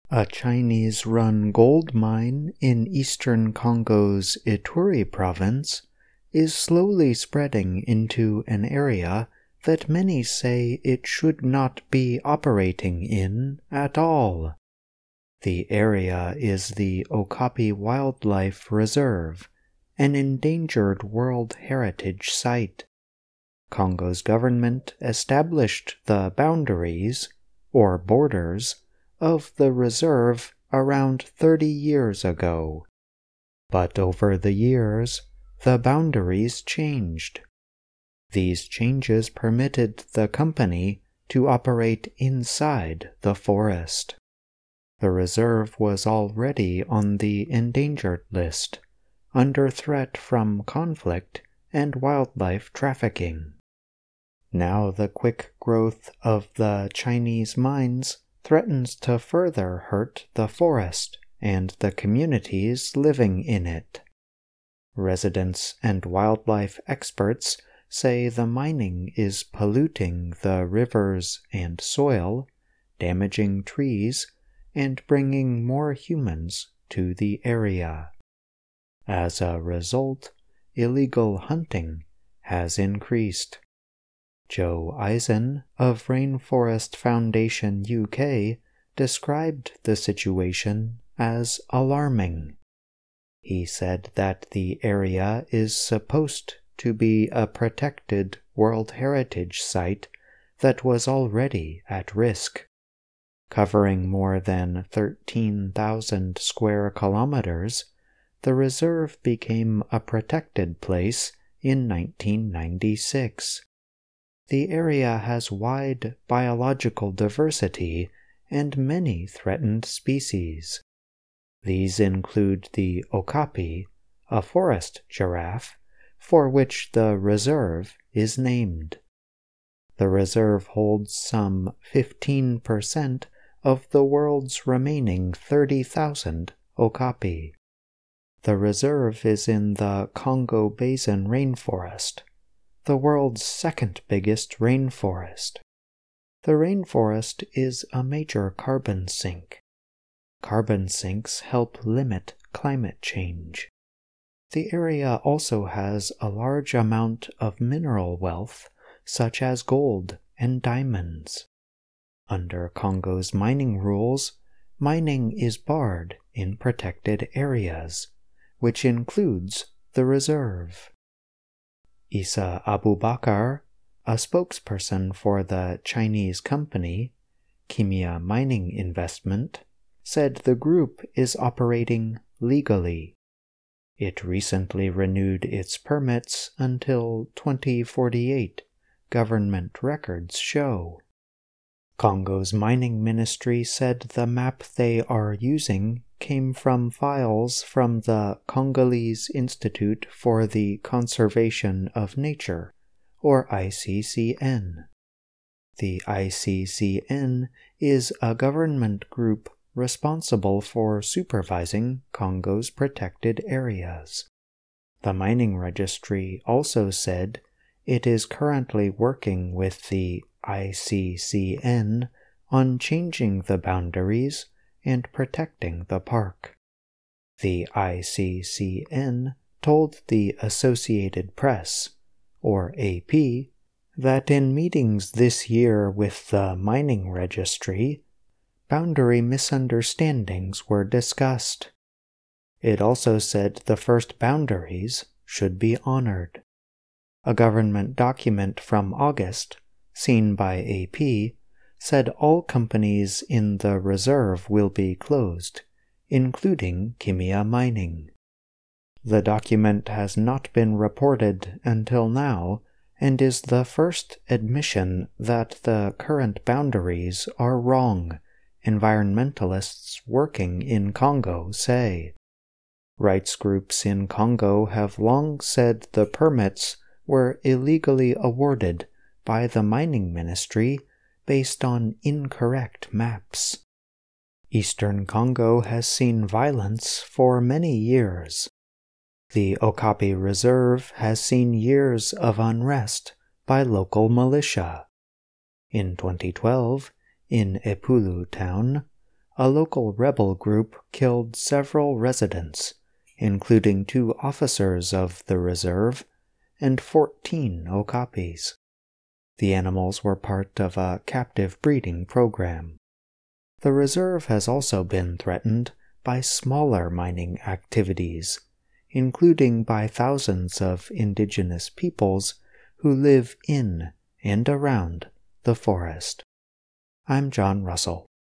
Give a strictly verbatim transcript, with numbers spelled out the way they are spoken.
A Chinese-run gold mine in eastern Congo's Ituri province is slowly spreading into an area that many say it should not be operating in at all. The area is the Okapi Wildlife Reserve, an endangered World Heritage Site. Congo's government established the boundaries, or borders, of the reserve around thirty years ago. But over the years, the boundaries changed. These changes permitted the company to operate inside the forest. The reserve was already on the endangered list, under threat from conflict and wildlife trafficking. Now the quick growth of the Chinese mines threatens to further hurt the forest and the communities living in it. Residents and wildlife experts say the mining is polluting the rivers and soil, damaging trees, and bringing more humans to the area. As a result, illegal hunting has increased. Joe Eisen of Rainforest Foundation U K described the situation as alarming. He said that the area is supposed to be a protected World Heritage Site that was already at risk. Covering more than thirteen thousand square kilometers, the reserve became a protected place in nineteen ninety-six. The area has wide biological diversity and many threatened species. These include the okapi, a forest giraffe, for which the reserve is named. The reserve holds some fifteen percent of the world's remaining thirty thousand okapi. The reserve is in the Congo Basin rainforest, the world's second biggest rainforest. The rainforest is a major carbon sink. Carbon sinks help limit climate change. The area also has a large amount of mineral wealth, such as gold and diamonds. Under Congo's mining rules, mining is barred in protected areas, which includes the reserve. Issa Abubakar, a spokesperson for the Chinese company, Kimia Mining Investment, said the group is operating legally. It recently renewed its permits until twenty forty-eight, government records show. Congo's mining ministry said the map they are using came from files from the Congolese Institute for the Conservation of Nature, or I C C N. The I C C N is a government group responsible for supervising Congo's protected areas. The mining registry also said it is currently working with the I C C N on changing the boundaries and protecting the park. The I C C N told the Associated Press, or A P, that in meetings this year with the mining registry, boundary misunderstandings were discussed. It also said the first boundaries should be honored. A government document from August, seen by A P, said all companies in the reserve will be closed, including Kimia Mining. The document has not been reported until now and is the first admission that the current boundaries are wrong, environmentalists working in Congo say. Rights groups in Congo have long said the permits were illegally awarded by the mining ministry based on incorrect maps. Eastern Congo has seen violence for many years. The Okapi Reserve has seen years of unrest by local militia. In twenty twelve, in Epulu town, a local rebel group killed several residents, including two officers of the reserve and fourteen okapis. The animals were part of a captive breeding program. The reserve has also been threatened by smaller mining activities, including by thousands of indigenous peoples who live in and around the forest. I'm John Russell.